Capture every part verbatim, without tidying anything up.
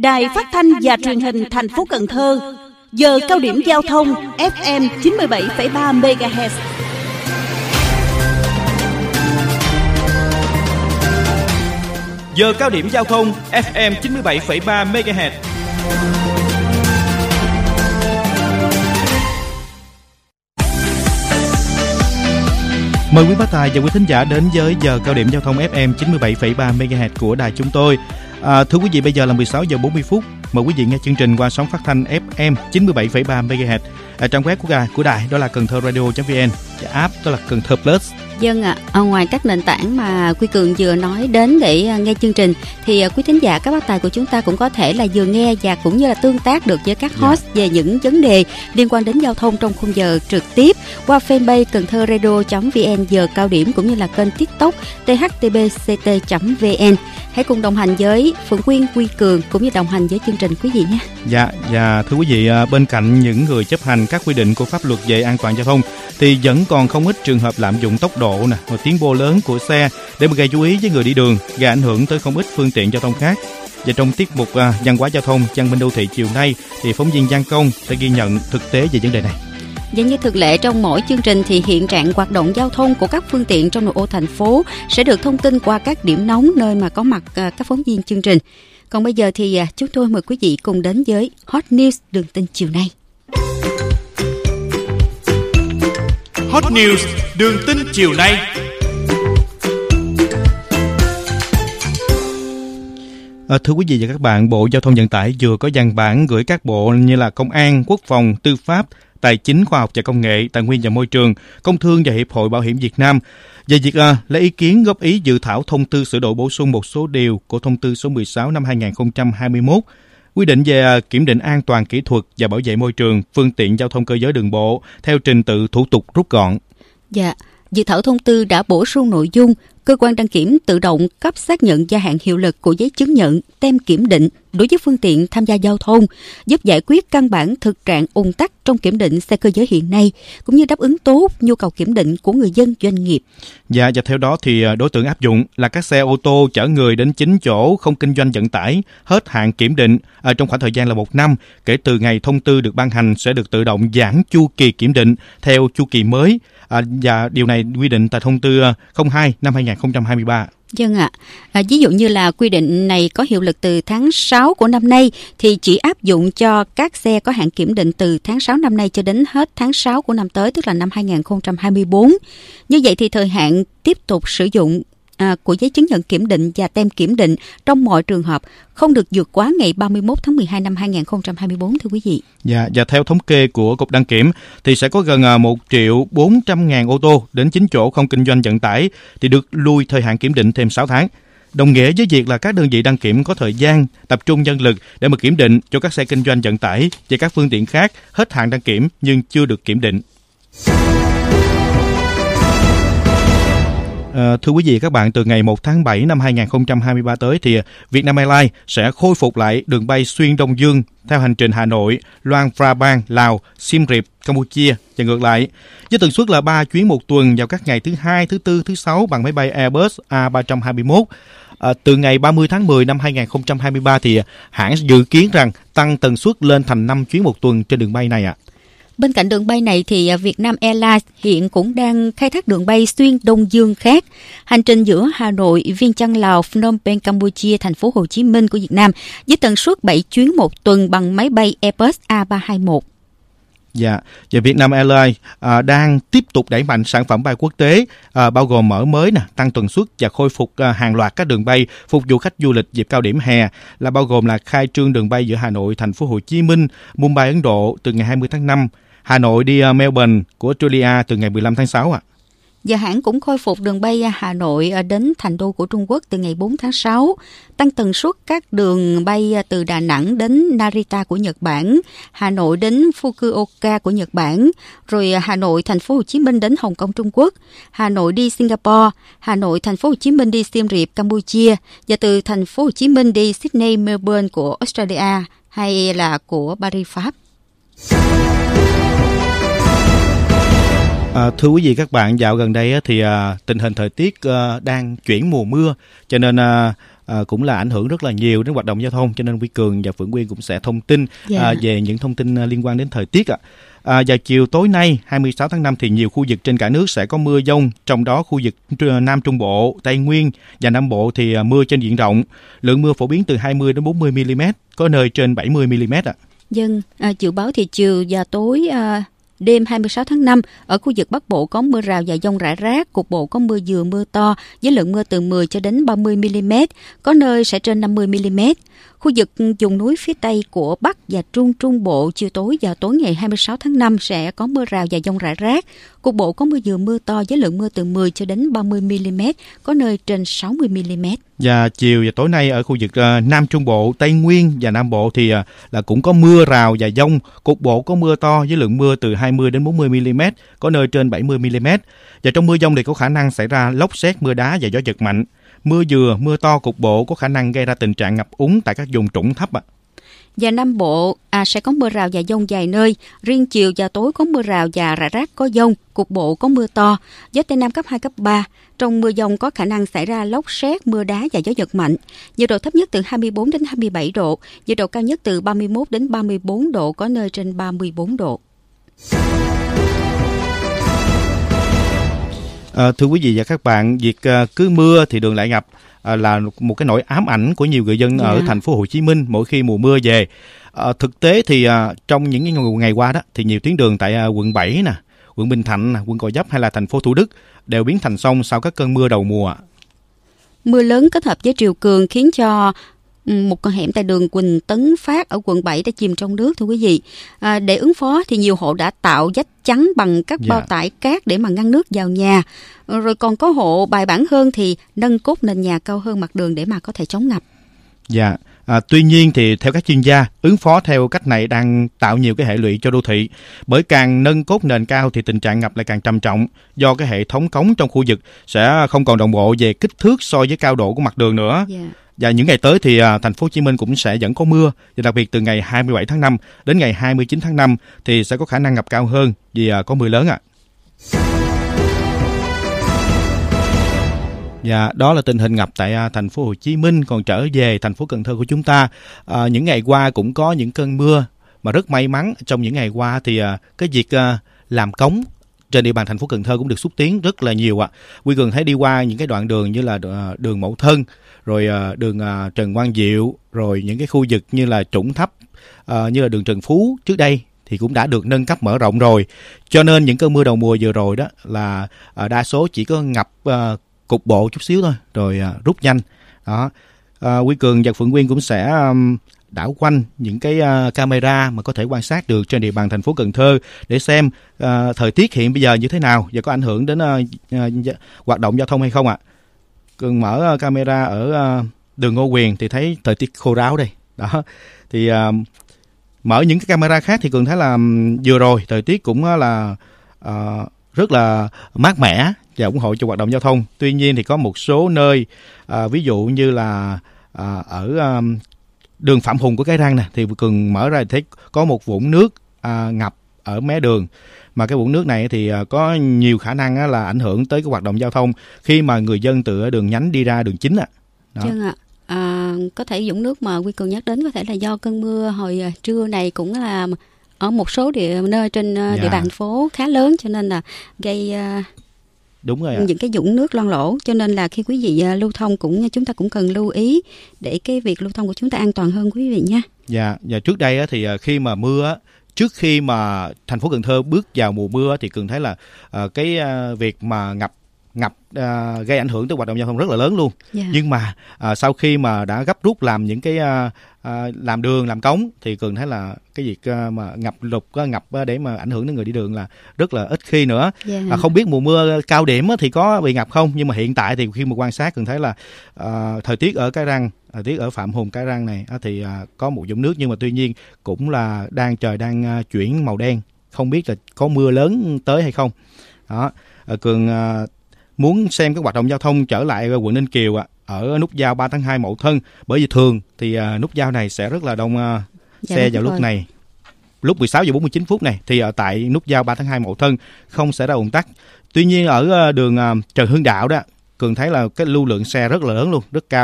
Đài Phát thanh và Truyền hình thành phố Cần Thơ, giờ cao điểm giao thông ép em chín mươi bảy phẩy ba mê ga héc. Giờ cao điểm giao thông ép em chín mươi bảy phẩy ba mê ga héc. Mời quý bác tài và quý thính giả đến với giờ cao điểm giao thông ép em chín mươi bảy phẩy ba mê ga héc của đài chúng tôi. À, thưa quý vị, bây giờ là mười sáu giờ bốn mươi phút. Mời quý vị nghe chương trình qua sóng phát thanh ép em chín mươi bảy phẩy ba mê ga héc. À, trang web của đài, của đài đó là cần thơ radio chấm vn, và app đó là Cần Thơ Plus. Dân ạ, à, ngoài các nền tảng mà Quy Cường vừa nói đến để nghe chương trình thì quý thính giả, các bác tài của chúng ta cũng có thể là vừa nghe và cũng như là tương tác được với các host yeah. về những vấn đề liên quan đến giao thông trong khung giờ trực tiếp qua fanpage cần thơ radio chấm vn giờ cao điểm, cũng như là kênh TikTok tê hát tê bê xê tê chấm vn. Hãy cùng đồng hành với Phượng Quyên, Quy Cường cũng như đồng hành với chương trình quý vị nhé. Dạ, và thưa quý vị, bên cạnh những người chấp hành các quy định của pháp luật về an toàn giao thông thì vẫn còn không ít trường hợp lạm dụng tốc độ nè, và tiến bộ lớn của xe để mà gây chú ý với người đi đường, gây ảnh hưởng tới không ít phương tiện giao thông khác. Và trong tiết mục à, văn hóa giao thông văn minh đô thị chiều nay thì phóng viên Giang Công sẽ ghi nhận thực tế về vấn đề này. Và như thường lệ trong mỗi chương trình thì hiện trạng hoạt động giao thông của các phương tiện trong nội ô thành phố sẽ được thông tin qua các điểm nóng nơi mà có mặt à, các phóng viên chương trình. Còn bây giờ thì à, chúng tôi mời quý vị cùng đến với Hot News đường tin chiều nay. Hot News đường tin chiều nay. À, thưa quý vị và các bạn, Bộ Giao thông Vận tải vừa có văn bản gửi các bộ như là Công an, Quốc phòng, Tư pháp, Tài chính, Khoa học và Công nghệ, Tài nguyên và Môi trường, Công thương và Hiệp hội Bảo hiểm Việt Nam về việc à, lấy ý kiến góp ý dự thảo thông tư sửa đổi bổ sung một số điều của thông tư số mười sáu năm hai nghìn không trăm hai mươi mốt quy định về kiểm định an toàn kỹ thuật và bảo vệ môi trường phương tiện giao thông cơ giới đường bộ theo trình tự thủ tục rút gọn. Dạ, dự thảo thông tư đã bổ sung nội dung cơ quan đăng kiểm tự động cấp xác nhận gia hạn hiệu lực của giấy chứng nhận, tem kiểm định đối với phương tiện tham gia giao thông, giúp giải quyết căn bản thực trạng ùn tắc trong kiểm định xe cơ giới hiện nay, cũng như đáp ứng tốt nhu cầu kiểm định của người dân doanh nghiệp. Dạ, và theo đó thì đối tượng áp dụng là các xe ô tô chở người đến chín chỗ không kinh doanh vận tải, hết hạn kiểm định à, trong khoảng thời gian là một năm kể từ ngày thông tư được ban hành, sẽ được tự động giãn chu kỳ kiểm định theo chu kỳ mới. À, và điều này quy định tại thông tư không hai năm hai nghìn không trăm hai mươi ba. Vâng ạ. À, ví dụ như là quy định này có hiệu lực từ tháng sáu của năm nay thì chỉ áp dụng cho các xe có hạn kiểm định từ tháng sáu năm nay cho đến hết tháng sáu của năm tới, tức là năm hai nghìn không trăm hai mươi tư. Như vậy thì thời hạn tiếp tục sử dụng À, của giấy chứng nhận kiểm định và tem kiểm định trong mọi trường hợp không được vượt quá ngày ba mươi mốt tháng mười hai năm hai nghìn không trăm hai mươi tư, thưa quý vị. Dạ, và theo thống kê của Cục Đăng kiểm thì sẽ có gần một triệu bốn trăm ngàn ô tô đến chín chỗ không kinh doanh vận tải thì được lùi thời hạn kiểm định thêm sáu tháng. Đồng nghĩa với việc là các đơn vị đăng kiểm có thời gian tập trung nhân lực để mà kiểm định cho các xe kinh doanh vận tải và các phương tiện khác hết hạn đăng kiểm nhưng chưa được kiểm định. À, thưa quý vị các bạn, từ ngày một tháng bảy năm hai nghìn không trăm hai mươi ba tới thì Vietnam Airlines sẽ khôi phục lại đường bay xuyên Đông Dương theo hành trình Hà Nội, Luang Prabang, Lào, Siem Reap, Campuchia và ngược lại, với tần suất là ba chuyến một tuần vào các ngày thứ hai, thứ tư, thứ sáu bằng máy bay Airbus A ba trăm hai mươi mốt. À, từ ngày ba mươi tháng mười năm hai nghìn không trăm hai mươi ba thì hãng dự kiến rằng tăng tần suất lên thành năm chuyến một tuần trên đường bay này ạ. À. Bên cạnh đường bay này thì Vietnam Airlines hiện cũng đang khai thác đường bay xuyên Đông Dương khác. Hành trình giữa Hà Nội, Viêng Chăn Lào, Phnom Penh Campuchia, thành phố Hồ Chí Minh của Việt Nam với tần suất bảy chuyến một tuần bằng máy bay Airbus A ba hai mốt. Dạ, và Vietnam Airlines à, đang tiếp tục đẩy mạnh sản phẩm bay quốc tế, à, bao gồm mở mới, nè, tăng tần suất và khôi phục à, hàng loạt các đường bay phục vụ khách du lịch dịp cao điểm hè, là bao gồm là khai trương đường bay giữa Hà Nội, thành phố Hồ Chí Minh, Mumbai, Ấn Độ từ ngày hai mươi tháng năm, Hà Nội đi uh, Melbourne của Australia từ ngày mười lăm tháng sáu ạ. À. Và hãng cũng khôi phục đường bay Hà Nội đến thành đô của Trung Quốc từ ngày bốn tháng sáu, tăng tần suất các đường bay từ Đà Nẵng đến Narita của Nhật Bản, Hà Nội đến Fukuoka của Nhật Bản, rồi Hà Nội thành phố Hồ Chí Minh đến Hồng Kông Trung Quốc, Hà Nội đi Singapore, Hà Nội thành phố Hồ Chí Minh đi Siem Reap Campuchia, và từ thành phố Hồ Chí Minh đi Sydney Melbourne của Australia hay là của Paris Pháp. À, thưa quý vị các bạn, dạo gần đây thì à, tình hình thời tiết à, đang chuyển mùa mưa, cho nên à, À, cũng là ảnh hưởng rất là nhiều đến hoạt động giao thông, cho nên Huy Cường và Phượng Quyên cũng sẽ thông tin yeah. à, về những thông tin liên quan đến thời tiết ạ. À, vào chiều tối nay hai mươi sáu tháng năm thì nhiều khu vực trên cả nước sẽ có mưa dông, trong đó khu vực Nam Trung Bộ, Tây Nguyên và Nam Bộ thì mưa trên diện rộng, lượng mưa phổ biến từ hai mươi đến bốn mươi mi-li-mét, có nơi trên bảy mươi mi-li-mét ạ. Dân à, dự báo thì chiều và tối à, đêm hai mươi sáu tháng năm ở khu vực Bắc Bộ có mưa rào và dông rải rác, cục bộ có mưa vừa mưa to với lượng mưa từ mười cho đến ba mươi mi-li-mét, có nơi sẽ trên năm mươi mi-li-mét. Khu vực vùng núi phía Tây của Bắc và Trung Trung Bộ chiều tối và tối ngày hai mươi sáu tháng năm sẽ có mưa rào và dông rải rác, cục bộ có mưa vừa mưa to với lượng mưa từ mười cho đến ba mươi mi-li-mét, có nơi trên sáu mươi mi-li-mét. Và chiều và tối nay ở khu vực uh, Nam Trung Bộ, Tây Nguyên và Nam Bộ thì uh, là cũng có mưa rào và dông, cục bộ có mưa to với lượng mưa từ hai mươi đến bốn mươi mi-li-mét, có nơi trên bảy mươi mi-li-mét. Và trong mưa dông thì có khả năng xảy ra lốc sét, mưa đá và gió giật mạnh. Mưa vừa, mưa to cục bộ có khả năng gây ra tình trạng ngập úng tại các vùng trũng thấp ạ. Và Nam Bộ à, sẽ có mưa rào và dông vài nơi, riêng chiều và tối có mưa rào và rải rác có dông, cục bộ có mưa to, gió Tây Nam cấp hai, cấp ba. Trong mưa dông có khả năng xảy ra lốc sét, mưa đá và gió giật mạnh. Nhiệt độ thấp nhất từ hai mươi bốn đến hai mươi bảy độ, nhiệt độ cao nhất từ ba mươi mốt đến ba mươi bốn độ, có nơi trên ba mươi bốn độ. À, thưa quý vị và các bạn, việc uh, cứ mưa thì đường lại ngập uh, là một cái nỗi ám ảnh của nhiều người dân yeah. ở thành phố Hồ Chí Minh mỗi khi mùa mưa về. Uh, thực tế thì uh, trong những ngày qua đó thì nhiều tuyến đường tại uh, quận bảy nè, quận Bình Thạnh, quận Gò Vấp hay là thành phố Thủ Đức đều biến thành sông sau các cơn mưa đầu mùa. Mưa lớn kết hợp với triều cường khiến cho một con hẻm tại đường Quỳnh Tấn Phát ở quận bảy đã chìm trong nước, thưa quý vị. À, để ứng phó thì nhiều hộ đã tạo vách chắn bằng các yeah. bao tải cát để mà ngăn nước vào nhà. Rồi còn có hộ bài bản hơn thì nâng cốt nền nhà cao hơn mặt đường để mà có thể chống ngập. Dạ. Yeah. À, tuy nhiên thì theo các chuyên gia, ứng phó theo cách này đang tạo nhiều cái hệ lụy cho đô thị. Bởi càng nâng cốt nền cao thì tình trạng ngập lại càng trầm trọng, do cái hệ thống cống trong khu vực sẽ không còn đồng bộ về kích thước so với cao độ của mặt đường nữa. Yeah. Và những ngày tới thì à, thành phố Hồ Chí Minh cũng sẽ vẫn có mưa, và đặc biệt từ ngày hai mươi bảy tháng năm đến ngày hai mươi chín tháng năm thì sẽ có khả năng ngập cao hơn vì à, có mưa lớn ạ. À. Và đó là tình hình ngập tại à, thành phố Hồ Chí Minh. Còn trở về thành phố Cần Thơ của chúng ta, à, những ngày qua cũng có những cơn mưa, mà rất may mắn trong những ngày qua thì à, cái việc à, làm cống trên địa bàn thành phố Cần Thơ cũng được xúc tiến rất là nhiều ạ. À. Huy Cường thấy đi qua những cái đoạn đường như là đường Mậu Thân, rồi đường Trần Quang Diệu, rồi những cái khu vực như là trũng thấp, như là đường Trần Phú trước đây thì cũng đã được nâng cấp mở rộng rồi. Cho nên những cơn mưa đầu mùa vừa rồi đó là đa số chỉ có ngập cục bộ chút xíu thôi, rồi rút nhanh. Đó. Huy Cường và Phượng Quyên cũng sẽ đảo quanh những cái uh, camera mà có thể quan sát được trên địa bàn thành phố Cần Thơ để xem uh, thời tiết hiện bây giờ như thế nào và có ảnh hưởng đến uh, uh, hoạt động giao thông hay không ạ. À. Cường mở uh, camera ở uh, đường Ngô Quyền thì thấy thời tiết khô ráo đây. Đó. Thì uh, mở những cái camera khác thì Cường thấy là um, vừa rồi thời tiết cũng uh, là uh, rất là mát mẻ và ủng hộ cho hoạt động giao thông. Tuy nhiên thì có một số nơi uh, ví dụ như là uh, ở uh, đường Phạm Hùng của Cái Răng nè, thì Cường mở ra thấy có một vũng nước à, ngập ở mé đường, mà cái vũng nước này thì à, có nhiều khả năng á, là ảnh hưởng tới cái hoạt động giao thông khi mà người dân từ đường nhánh đi ra đường chính ạ. À. Vâng ạ. À, có thể vũng nước mà Huy Cường nhắc đến có thể là do cơn mưa hồi trưa này cũng là ở một số địa nơi trên dạ. địa bàn thành phố khá lớn, cho nên là gây uh, đúng rồi ạ. Những cái vũng nước loang lỗ, cho nên là khi quý vị uh, lưu thông cũng chúng ta cũng cần lưu ý để cái việc lưu thông của chúng ta an toàn hơn quý vị nha. Dạ, và trước đây á, thì khi mà mưa, trước khi mà thành phố Cần Thơ bước vào mùa mưa thì Cường thấy là uh, cái uh, việc mà ngập ngập uh, gây ảnh hưởng tới hoạt động giao thông rất là lớn luôn. Yeah. Nhưng mà uh, sau khi mà đã gấp rút làm những cái uh, uh, làm đường, làm cống thì Cường thấy là cái việc uh, mà ngập lụt uh, ngập uh, để mà ảnh hưởng đến người đi đường là rất là ít khi nữa. Yeah. Uh, không biết mùa mưa cao điểm uh, thì có bị ngập không, nhưng mà hiện tại thì khi mà quan sát Cường thấy là uh, thời tiết ở Cái Răng, thời tiết ở Phạm Hùng Cái Răng này uh, thì uh, có một vũng nước, nhưng mà tuy nhiên cũng là đang trời đang uh, chuyển màu đen, không biết là có mưa lớn tới hay không. Đó, uh, Cường uh, muốn xem các hoạt động giao thông trở lại quận Ninh Kiều ạ, ở nút giao ba tháng hai Mậu Thân, bởi vì thường thì uh, nút giao này sẽ rất là đông uh, dạ, xe vào lúc rồi. Này, lúc mười sáu giờ bốn mươi chín phút này thì ở tại nút giao ba tháng hai Mậu Thân không xảy ra ùn tắc. Tuy nhiên ở uh, đường uh, Trần Hưng Đạo đó, Cường thấy là cái lưu lượng xe rất là lớn luôn, rất cao.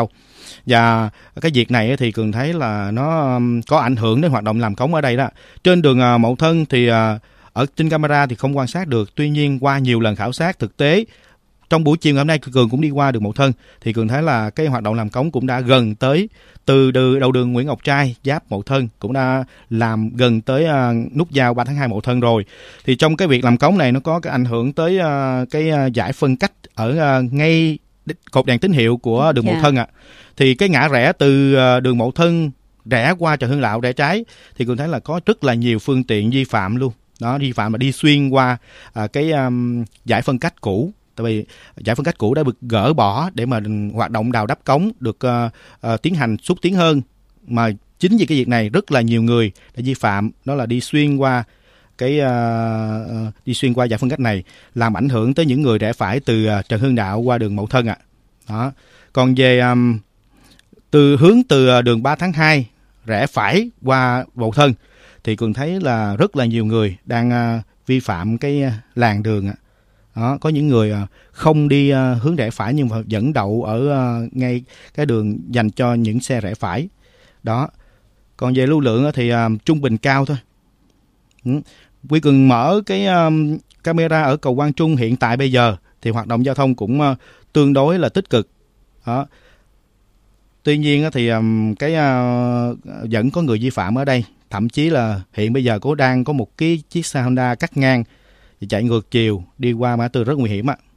Và cái việc này thì Cường thấy là nó có ảnh hưởng đến hoạt động làm cống ở đây đó. Trên đường Mậu Thân thì ở trên camera thì không quan sát được, tuy nhiên qua nhiều lần khảo sát thực tế trong buổi chiều ngày hôm nay Cường cũng đi qua đường Mậu Thân thì Cường thấy là cái hoạt động làm cống cũng đã gần tới, từ đầu đường Nguyễn Ngọc Trai giáp Mậu Thân cũng đã làm gần tới uh, nút giao ba tháng hai Mậu Thân rồi. Thì trong cái việc làm cống này nó có cái ảnh hưởng tới uh, cái uh, giải phân cách ở uh, ngay cột đèn tín hiệu của đường yeah. Mậu Thân ạ. À. Thì cái ngã rẽ từ uh, đường Mậu Thân rẽ qua chợ Hưng Đạo rẽ trái thì Cường thấy là có rất là nhiều phương tiện vi phạm luôn. Đó, vi phạm mà đi xuyên qua uh, cái um, giải phân cách cũ. Tại vì giải phân cách cũ đã được gỡ bỏ để mà hoạt động đào đắp cống được uh, uh, tiến hành xúc tiến hơn. Mà chính vì cái việc này rất là nhiều người đã vi phạm, đó là đi xuyên qua cái uh, đi xuyên qua giải phân cách này, làm ảnh hưởng tới những người rẽ phải từ uh, Trần Hưng Đạo qua đường Mậu Thân ạ. À. Đó. Còn về um, từ hướng từ uh, đường ba tháng hai rẽ phải qua Mậu Thân thì Cường thấy là rất là nhiều người đang uh, vi phạm cái uh, làn đường ạ. À. Đó, có những người không đi uh, hướng rẽ phải nhưng mà vẫn đậu ở uh, ngay cái đường dành cho những xe rẽ phải. Đó. Còn về lưu lượng thì uh, trung bình cao thôi. Ừ. Quy Cường mở cái um, camera ở cầu Quang Trung hiện tại bây giờ thì hoạt động giao thông cũng uh, tương đối là tích cực. Đó. Tuy nhiên thì um, cái uh, vẫn có người vi phạm ở đây. Thậm chí là hiện bây giờ có đang có một cái chiếc xe Honda cắt ngang chạy ngược chiều đi qua ngã tư rất nguy hiểm ạ.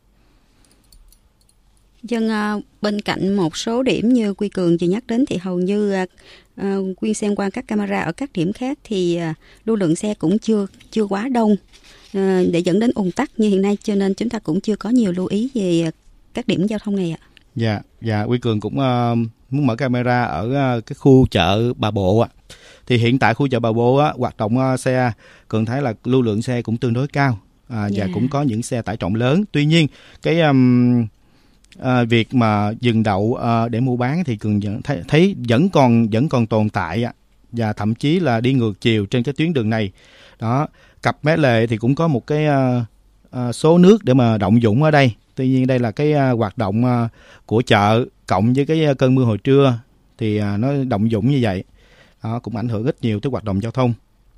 Dân uh, bên cạnh một số điểm như Quy Cường vừa nhắc đến thì hầu như uh, Quyên xem qua các camera ở các điểm khác thì uh, lưu lượng xe cũng chưa chưa quá đông uh, để dẫn đến ùn tắc như hiện nay, cho nên chúng ta cũng chưa có nhiều lưu ý về các điểm giao thông này ạ. Dạ, dạ Quy Cường cũng uh, muốn mở camera ở uh, cái khu chợ Bà Bộ ạ. Thì hiện tại khu chợ Bà Bộ á, hoạt động uh, xe Cường thấy là lưu lượng xe cũng tương đối cao à, yeah. và cũng có những xe tải trọng lớn. Tuy nhiên cái um, uh, việc mà dừng đậu uh, để mua bán thì Cường thấy, thấy vẫn còn vẫn còn tồn tại á, và thậm chí là đi ngược chiều trên cái tuyến đường này. Đó, cặp Mé Lề thì cũng có một cái uh, uh, số nước để mà động dụng ở đây. Tuy nhiên đây là cái uh, hoạt động uh, của chợ cộng với cái uh, cơn mưa hồi trưa thì uh, nó động dụng như vậy. Đó, cũng ảnh hưởng ít nhiều tới hoạt động giao thông.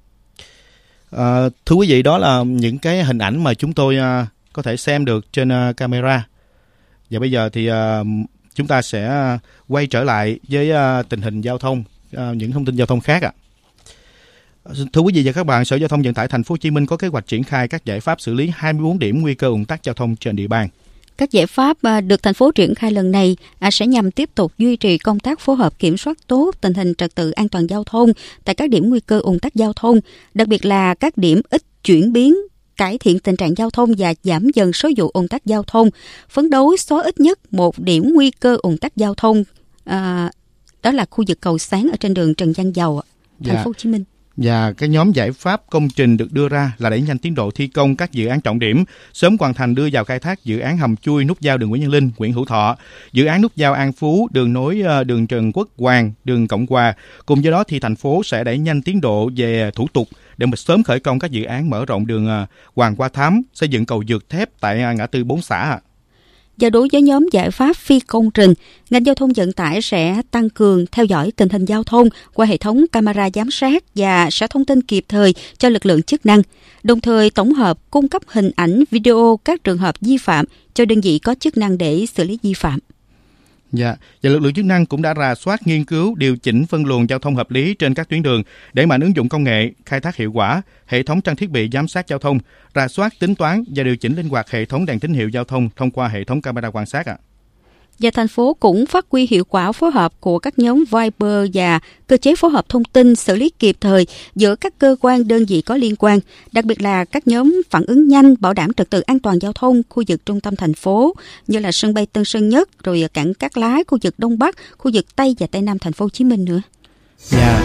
À, thưa quý vị, đó là những cái hình ảnh mà chúng tôi uh, có thể xem được trên uh, camera. Và bây giờ thì uh, chúng ta sẽ uh, quay trở lại với uh, tình hình giao thông, uh, những thông tin giao thông khác ạ. À. Thưa quý vị và các bạn, Sở Giao thông Vận tải Thành phố Hồ Chí Minh có kế hoạch triển khai các giải pháp xử lý hai mươi bốn điểm nguy cơ ùn tắc giao thông trên địa bàn. Các giải pháp được thành phố triển khai lần này sẽ nhằm tiếp tục duy trì công tác phối hợp kiểm soát tốt tình hình trật tự an toàn giao thông tại các điểm nguy cơ ùn tắc giao thông, đặc biệt là các điểm ít chuyển biến, cải thiện tình trạng giao thông và giảm dần số vụ ùn tắc giao thông, phấn đấu xóa ít nhất một điểm nguy cơ ùn tắc giao thông, à, đó là khu vực cầu Sáng ở trên đường Trần Văn Dầu, Thành dạ. phố Hồ Chí Minh. Và cái nhóm giải pháp công trình được đưa ra là đẩy nhanh tiến độ thi công các dự án trọng điểm, sớm hoàn thành đưa vào khai thác dự án hầm chui nút giao đường Nguyễn Văn Linh, Nguyễn Hữu Thọ, dự án nút giao An Phú, đường nối đường Trần Quốc Hoàng, đường Cộng Hòa. Cùng với đó thì thành phố sẽ đẩy nhanh tiến độ về thủ tục để mà sớm khởi công các dự án mở rộng đường Hoàng Hoa Thám, xây dựng cầu vượt thép tại ngã tư bốn xã. Và đối với nhóm giải pháp phi công trình, ngành giao thông vận tải sẽ tăng cường theo dõi tình hình giao thông qua hệ thống camera giám sát và sẽ thông tin kịp thời cho lực lượng chức năng, đồng thời tổng hợp cung cấp hình ảnh, video các trường hợp vi phạm cho đơn vị có chức năng để xử lý vi phạm. Dạ, và lực lượng chức năng cũng đã rà soát, nghiên cứu, điều chỉnh phân luồng giao thông hợp lý trên các tuyến đường để mà ứng dụng công nghệ, khai thác hiệu quả hệ thống trang thiết bị giám sát giao thông, rà soát, tính toán và điều chỉnh linh hoạt hệ thống đèn tín hiệu giao thông thông qua hệ thống camera quan sát ạ. À. Và thành phố cũng phát huy hiệu quả phối hợp của các nhóm Viber và cơ chế phối hợp thông tin xử lý kịp thời giữa các cơ quan đơn vị có liên quan, đặc biệt là các nhóm phản ứng nhanh bảo đảm trật tự an toàn giao thông khu vực trung tâm thành phố như là sân bay Tân Sơn Nhất, rồi cảng Cát Lái, khu vực Đông Bắc, khu vực Tây và Tây Nam thành phố Hồ Chí Minh nữa. Dạ.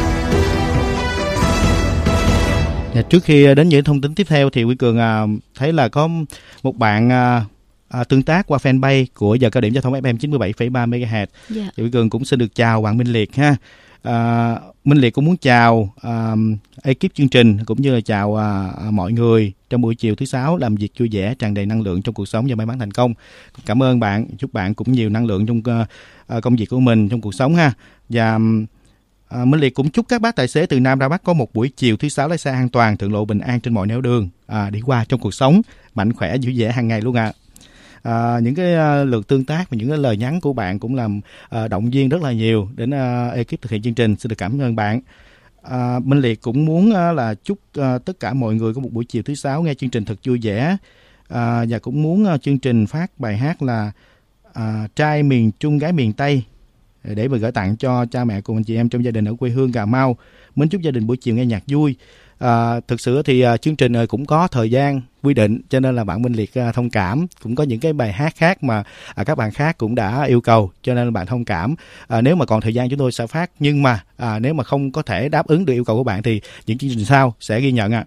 Dạ, trước khi đến những thông tin tiếp theo thì Quý Cường à, thấy là có một bạn à, À, tương tác qua fanpage của giờ cao điểm giao thông ép em chín mươi bảy phẩy ba mê ga héc. Yeah. Thì Quý Cường cũng xin được chào bạn Minh Liệt ha. À, Minh Liệt cũng muốn chào à, ekip chương trình cũng như là chào à, mọi người trong buổi chiều thứ sáu làm việc vui vẻ, tràn đầy năng lượng trong cuộc sống và may mắn thành công. Cảm ơn bạn, chúc bạn cũng nhiều năng lượng trong uh, công việc của mình trong cuộc sống ha. Và uh, Minh Liệt cũng chúc các bác tài xế từ Nam ra Bắc có một buổi chiều thứ sáu lái xe an toàn, thượng lộ bình an trên mọi nẻo đường à, đi qua trong cuộc sống, mạnh khỏe vui vẻ hàng ngày luôn ạ. À. À, những cái uh, lượt tương tác và những cái lời nhắn của bạn cũng làm uh, động viên rất là nhiều đến uh, ekip thực hiện chương trình. Xin được cảm ơn bạn. Uh, Minh Liệt cũng muốn uh, là chúc uh, tất cả mọi người có một buổi chiều thứ sáu nghe chương trình thật vui vẻ, uh, và cũng muốn uh, chương trình phát bài hát là uh, trai miền Trung gái miền Tây để mà gửi tặng cho cha mẹ cùng anh chị em trong gia đình ở quê hương Cà Mau. Mến chúc gia đình buổi chiều nghe nhạc vui. À, thực sự thì uh, chương trình cũng có thời gian quy định, cho nên là bạn Minh Liệt uh, thông cảm. Cũng có những cái bài hát khác mà uh, các bạn khác cũng đã yêu cầu, cho nên là bạn thông cảm. Uh, nếu mà còn thời gian chúng tôi sẽ phát, nhưng mà uh, nếu mà không có thể đáp ứng được yêu cầu của bạn thì những chương trình sau sẽ ghi nhận ạ. À.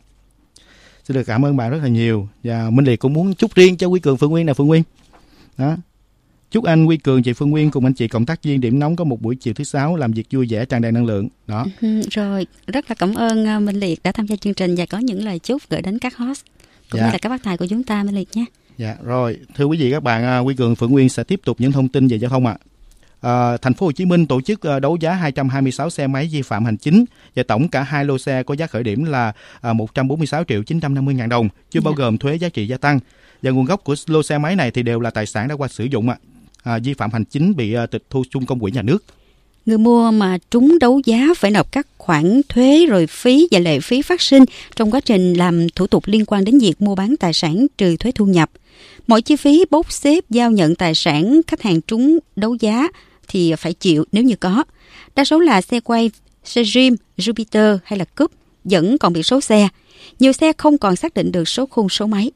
Xin được cảm ơn bạn rất là nhiều. Và Minh Liệt cũng muốn chúc riêng cho Quy Cường, Phương Nguyên nè, Phương Nguyên. Đó. Chúc anh Quy Cường, chị Phương Nguyên cùng anh chị cộng tác viên Điểm Nóng có một buổi chiều thứ sáu làm việc vui vẻ, tràn đầy năng lượng. Đó. Ừ, rồi, rất là cảm ơn Minh Liệt đã tham gia chương trình và có những lời chúc gửi đến các host cũng dạ. như là các bác tài của chúng ta, Minh Liệt nhé. Dạ, rồi. Thưa quý vị các bạn, Quy Cường, Phương Nguyên sẽ tiếp tục những thông tin về giao thông ạ. À. À, thành phố Hồ Chí Minh tổ chức đấu giá hai trăm hai mươi sáu xe máy vi phạm hành chính và tổng cả hai lô xe có giá khởi điểm là một trăm bốn mươi sáu triệu chín trăm năm mươi ngàn đồng, chưa dạ. bao gồm thuế giá trị gia tăng. Và nguồn gốc của lô xe máy này thì đều là tài sản đã qua sử dụng ạ. À, vi phạm hành chính bị uh, tịch thu chung công quỹ nhà nước. Người mua mà trúng đấu giá phải nộp các khoản thuế rồi phí và lệ phí phát sinh trong quá trình làm thủ tục liên quan đến việc mua bán tài sản trừ thuế thu nhập. Mọi chi phí bốc xếp giao nhận tài sản khách hàng trúng đấu giá thì phải chịu nếu như có. Đa số là xe quay, xe Dream, Jupiter hay là Cube, vẫn còn biển số xe. Nhiều xe không còn xác định được số khung số máy.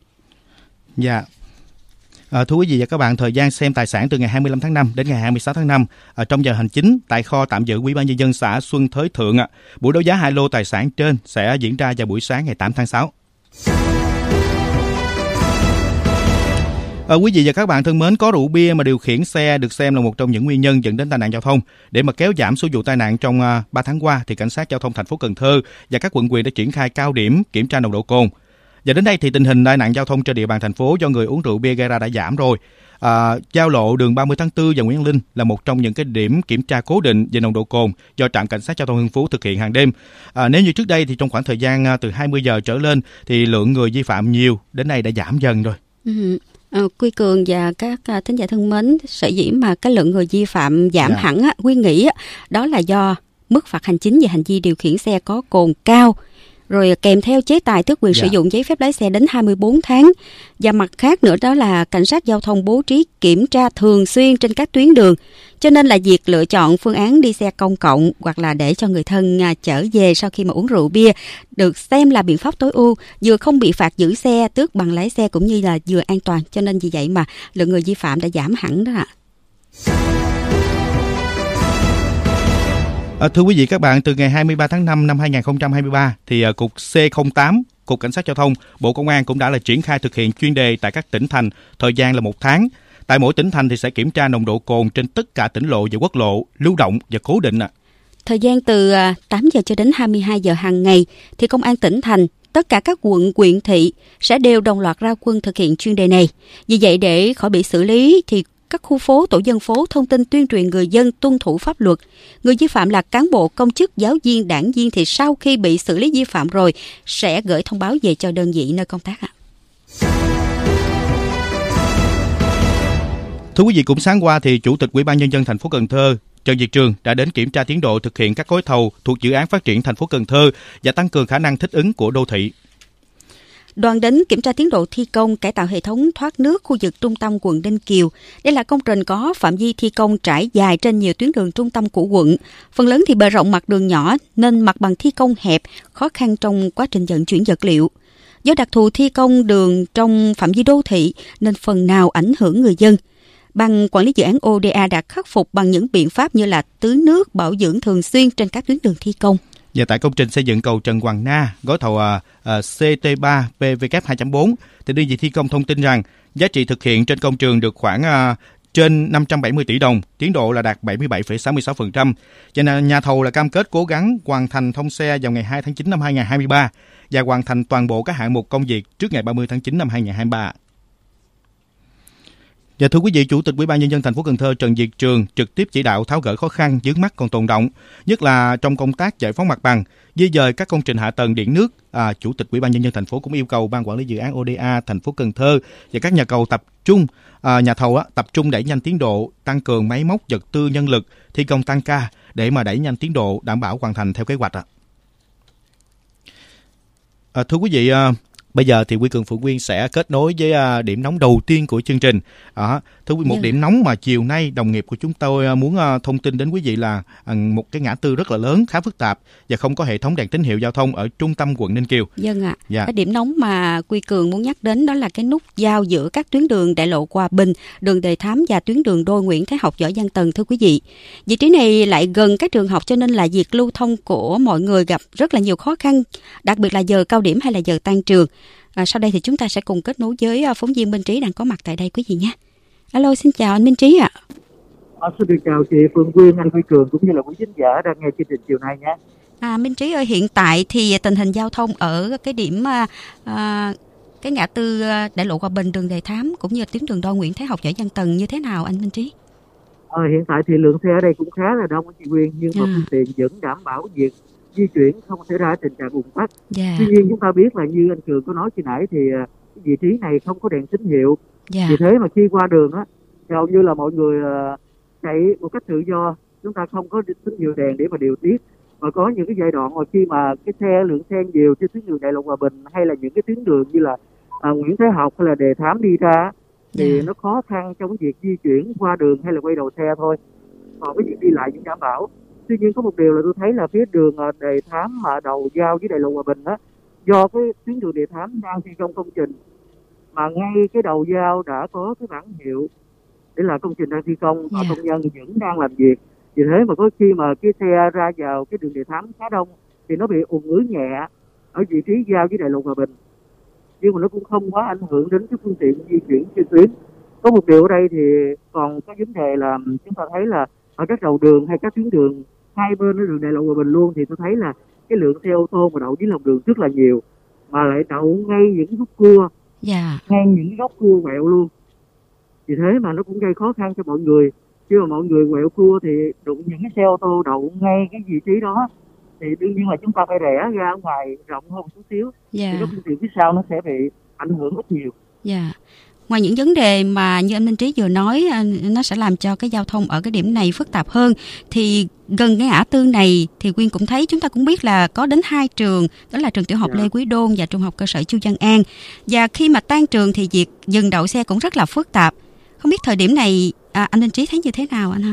Dạ. À, thưa quý vị và các bạn, thời gian xem tài sản từ ngày hai mươi lăm tháng năm đến ngày hai mươi sáu tháng năm à, trong giờ hành chính tại kho tạm giữ Ủy ban nhân dân xã Xuân Thới Thượng. À, buổi đấu giá hai lô tài sản trên sẽ diễn ra vào buổi sáng ngày tám tháng sáu. À, quý vị và các bạn thân mến, có rượu bia mà điều khiển xe được xem là một trong những nguyên nhân dẫn đến tai nạn giao thông. Để mà kéo giảm số vụ tai nạn trong uh, ba tháng qua, thì cảnh sát giao thông thành phố Cần Thơ và các quận huyện đã triển khai cao điểm kiểm tra nồng độ cồn. Và đến đây thì tình hình tai nạn giao thông trên địa bàn thành phố do người uống rượu bia gây ra đã giảm rồi. À, giao lộ đường ba mươi tháng tư và Nguyễn Văn Linh là một trong những cái điểm kiểm tra cố định về nồng độ cồn do trạm cảnh sát giao thông Hưng Phú thực hiện hàng đêm. À, nếu như trước đây thì trong khoảng thời gian từ hai mươi giờ trở lên thì lượng người vi phạm nhiều, đến nay đã giảm dần rồi. Ừ. À, Quy Cường và các uh, thính giả thân mến, sở dĩ mà cái lượng người vi phạm giảm yeah. hẳn á, Quy nghĩ á, đó là do mức phạt hành chính về hành vi điều khiển xe có cồn cao, rồi kèm theo chế tài tước quyền yeah. sử dụng giấy phép lái xe đến hai mươi bốn tháng. Và mặt khác nữa đó là cảnh sát giao thông bố trí kiểm tra thường xuyên trên các tuyến đường. Cho nên là việc lựa chọn phương án đi xe công cộng hoặc là để cho người thân à, chở về sau khi mà uống rượu bia được xem là biện pháp tối ưu, vừa không bị phạt giữ xe, tước bằng lái xe cũng như là vừa an toàn. Cho nên vì vậy mà lượng người vi phạm đã giảm hẳn đó ạ. À, thưa quý vị các bạn, từ ngày hai mươi ba tháng năm năm hai nghìn không trăm hai mươi ba thì uh, cục C không tám, Cục Cảnh sát Giao thông, Bộ Công an cũng đã là triển khai thực hiện chuyên đề tại các tỉnh thành, thời gian là một tháng. Tại mỗi tỉnh thành thì sẽ kiểm tra nồng độ cồn trên tất cả tỉnh lộ và quốc lộ, lưu động và cố định ạ. À. Thời gian từ tám giờ cho đến hai mươi hai giờ hàng ngày thì công an tỉnh thành, tất cả các quận, huyện, thị sẽ đều đồng loạt ra quân thực hiện chuyên đề này. Vì vậy để khỏi bị xử lý thì các khu phố, tổ dân phố thông tin tuyên truyền người dân tuân thủ pháp luật. Người vi phạm là cán bộ, công chức, giáo viên, đảng viên thì sau khi bị xử lý vi phạm rồi sẽ gửi thông báo về cho đơn vị nơi công tác ạ. Thưa quý vị, cũng sáng qua thì Chủ tịch Ủy ban nhân dân thành phố Cần Thơ Trần Việt Trường đã đến kiểm tra tiến độ thực hiện các gói thầu thuộc dự án phát triển thành phố Cần Thơ và tăng cường khả năng thích ứng của đô thị. Đoàn đến kiểm tra tiến độ thi công cải tạo hệ thống thoát nước khu vực trung tâm quận Ninh Kiều. Đây là công trình có phạm vi thi công trải dài trên nhiều tuyến đường trung tâm của quận. Phần lớn thì bề rộng mặt đường nhỏ nên mặt bằng thi công hẹp, khó khăn trong quá trình vận chuyển vật liệu. Do đặc thù thi công đường trong phạm vi đô thị nên phần nào ảnh hưởng người dân. Ban quản lý dự án ô đê a đã khắc phục bằng những biện pháp như là tưới nước, bảo dưỡng thường xuyên trên các tuyến đường thi công. Và tại công trình xây dựng cầu Trần Hoàng Na, gói thầu uh, uh, xê tê ba pê vê kép hai chấm bốn, thì đơn vị thi công thông tin rằng giá trị thực hiện trên công trường được khoảng uh, trên năm trăm bảy mươi tỷ đồng, tiến độ là đạt bảy mươi bảy phẩy sáu mươi sáu phần trăm. Cho nên nhà thầu là cam kết cố gắng hoàn thành thông xe vào ngày hai tháng chín năm hai nghìn không trăm hai mươi ba và hoàn thành toàn bộ các hạng mục công việc trước ngày ba mươi tháng chín năm hai nghìn không trăm hai mươi ba. Và thưa quý vị, Chủ tịch Ủy ban Nhân dân thành phố Cần Thơ Trần Việt Trường trực tiếp chỉ đạo tháo gỡ khó khăn vướng mắc còn tồn đọng, nhất là trong công tác giải phóng mặt bằng, di dời các công trình hạ tầng điện nước. À, Chủ tịch Ủy ban Nhân dân thành phố cũng yêu cầu ban quản lý dự án ô đê a thành phố Cần Thơ và các nhà cầu tập trung à, nhà thầu á, tập trung đẩy nhanh tiến độ, tăng cường máy móc, vật tư, nhân lực, thi công tăng ca để mà đẩy nhanh tiến độ, đảm bảo hoàn thành theo kế hoạch. À. À, thưa quý vị. À, Bây giờ thì Huy Cường Phượng Nguyên sẽ kết nối với điểm nóng đầu tiên của chương trình. À, thưa quý vị, một yeah. điểm nóng mà chiều nay đồng nghiệp của chúng tôi muốn thông tin đến quý vị là một cái ngã tư rất là lớn, khá phức tạp và không có hệ thống đèn tín hiệu giao thông ở trung tâm quận Ninh Kiều. Vâng ạ. Yeah. Cái điểm nóng mà Huy Cường muốn nhắc đến đó là cái nút giao giữa các tuyến đường đại lộ Hòa Bình, đường Đề Thám và tuyến đường đôi Nguyễn Thái Học, Võ Văn Tần. Thưa quý vị, vị trí này lại gần các trường học cho nên là việc lưu thông của mọi người gặp rất là nhiều khó khăn, đặc biệt là giờ cao điểm hay là giờ tan trường. À, sau đây thì chúng ta sẽ cùng kết nối với phóng viên Minh Trí đang có mặt tại đây quý vị nhé. Alo, xin chào anh Minh Trí ạ. À, xin được chào chị Phương Quyên, anh Huy Cường cũng như là quý khán giả đang nghe chương trình chiều nay nhé. À, Minh Trí ơi, hiện tại thì tình hình giao thông ở cái điểm à, cái ngã tư đại lộ Hòa Bình, đường Đề Thám cũng như tuyến đường đôi Nguyễn Thái Học, Võ Văn Tần như thế nào anh Minh Trí? À, hiện tại thì lượng xe ở đây cũng khá là đông chị Quyên, nhưng mà phương tiện vẫn đảm bảo việc di chuyển, không xảy ra tình trạng ùn tắc. Yeah. Tuy nhiên chúng ta biết là như anh Cường có nói khi nãy thì cái vị trí này không có đèn tín hiệu. Yeah. Vì thế mà khi qua đường á, hầu như là mọi người chạy một cách tự do, chúng ta không có tín hiệu đèn để mà điều tiết. Và có những cái giai đoạn mà khi mà cái xe lượng xe nhiều trên tuyến đường đại lộ Hòa Bình hay là những cái tuyến đường như là à, Nguyễn Thái Học hay là Đề Thám đi ra thì yeah. nó khó khăn trong cái việc di chuyển qua đường hay là quay đầu xe thôi. Còn cái việc đi lại vẫn đảm bảo. Tuy nhiên có một điều là tôi thấy là phía đường Đề Thám mà đầu giao với đại lộ Hòa Bình đó, do cái tuyến đường Đề Thám đang thi công công trình mà ngay cái đầu giao đã có cái bảng hiệu để là công trình đang thi công và yeah. công nhân vẫn đang làm việc. Vì thế mà có khi mà cái xe ra vào cái đường Đề Thám khá đông thì nó bị ùn ứ nhẹ ở vị trí giao với đại lộ Hòa Bình, nhưng mà nó cũng không quá ảnh hưởng đến cái phương tiện di chuyển trên tuyến. Có một điều ở đây thì còn có vấn đề là chúng ta thấy là ở các đầu đường hay các tuyến đường hai bên ở đường đại lộ Hòa Bình luôn thì tôi thấy là cái lượng xe ô tô mà đậu dưới lòng đường rất là nhiều, mà lại đậu ngay những khúc cua, yeah. ngay những góc cua quẹo luôn. Vì thế mà nó cũng gây khó khăn cho mọi người. Khi mà mọi người quẹo cua thì đụng những cái xe ô tô đậu ngay cái vị trí đó thì đương nhiên là chúng ta phải rẽ ra ngoài rộng hơn một chút xíu, yeah. thì các phương tiện phía sau nó sẽ bị ảnh hưởng rất nhiều. Yeah. Ngoài những vấn đề mà như anh Minh Trí vừa nói, nó sẽ làm cho cái giao thông ở cái điểm này phức tạp hơn, thì gần cái ngã tư này thì Quyên cũng thấy, chúng ta cũng biết là có đến hai trường, đó là trường tiểu học yeah. Lê Quý Đôn và trung học cơ sở Chu Văn An. Và khi mà tan trường thì việc dừng đậu xe cũng rất là phức tạp. Không biết thời điểm này à, anh Minh Trí thấy như thế nào anh ha?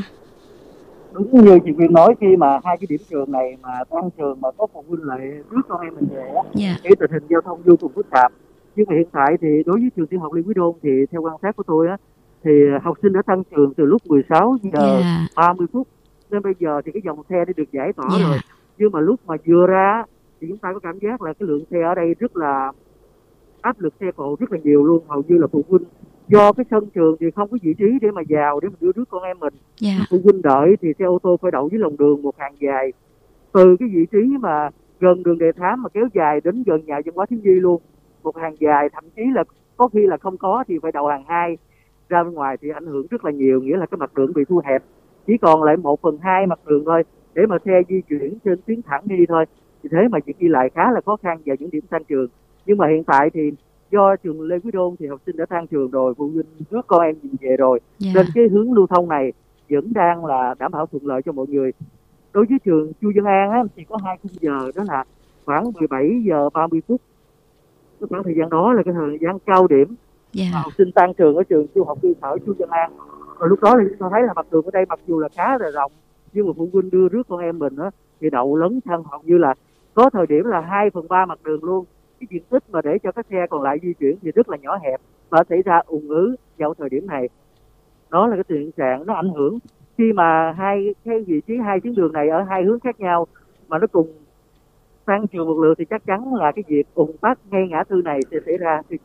Đúng như chị Quyên nói, khi mà hai cái điểm trường này mà tan trường mà có phụ huynh lại rước con em mình về á, yeah. cái tình hình giao thông vô cùng phức tạp. Nhưng mà hiện tại thì đối với trường tiểu học Lê Quý Đôn thì theo quan sát của tôi á, thì học sinh đã tăng trường từ lúc mười sáu giờ ba mươi phút, nên bây giờ thì cái dòng xe đã được giải tỏa yeah. rồi. Nhưng mà lúc mà vừa ra thì chúng ta có cảm giác là cái lượng xe ở đây rất là áp lực, xe cộ rất là nhiều luôn. Hầu như là phụ huynh do cái sân trường thì không có vị trí để mà vào để mà đưa rước con em mình, yeah. phụ huynh đợi thì xe ô tô phải đậu dưới lòng đường một hàng dài từ cái vị trí mà gần đường Đề Thám mà kéo dài đến gần nhà văn hóa thiếu nhi luôn, một hàng dài, thậm chí là có khi là không có thì phải đầu hàng hai ra bên ngoài thì ảnh hưởng rất là nhiều, nghĩa là cái mặt đường bị thu hẹp, chỉ còn lại một phần hai mặt đường thôi để mà xe di chuyển trên tuyến thẳng đi thôi. Vì thế mà việc đi lại khá là khó khăn vào những điểm tan trường. Nhưng mà hiện tại thì do trường Lê Quý Đôn thì học sinh đã tan trường rồi, phụ huynh rước con em về rồi, yeah. nên cái hướng lưu thông này vẫn đang là đảm bảo thuận lợi cho mọi người. Đối với trường Chu Văn An á, thì có hai khung giờ, đó là khoảng mười bảy giờ ba mươi phút. Cái khoảng thời gian đó là cái thời gian cao điểm yeah. học sinh tan trường ở trường trung học cơ sở Chu Văn An. Rồi lúc đó thì chúng ta thấy là mặt đường ở đây mặc dù là khá là rộng, nhưng mà phụ huynh đưa rước con em mình á thì đậu lấn sang hầu như là có thời điểm là hai phần ba mặt đường luôn. Cái diện tích mà để cho các xe còn lại di chuyển thì rất là nhỏ hẹp và xảy ra ùn ứ vào thời điểm này. Đó là cái tình trạng nó ảnh hưởng khi mà hai cái vị trí hai tuyến đường này ở hai hướng khác nhau mà nó cùng sang chiều một lượt thì chắc chắn là cái việc ùn tắc ngay ngã tư này sẽ xảy ra thưa chị.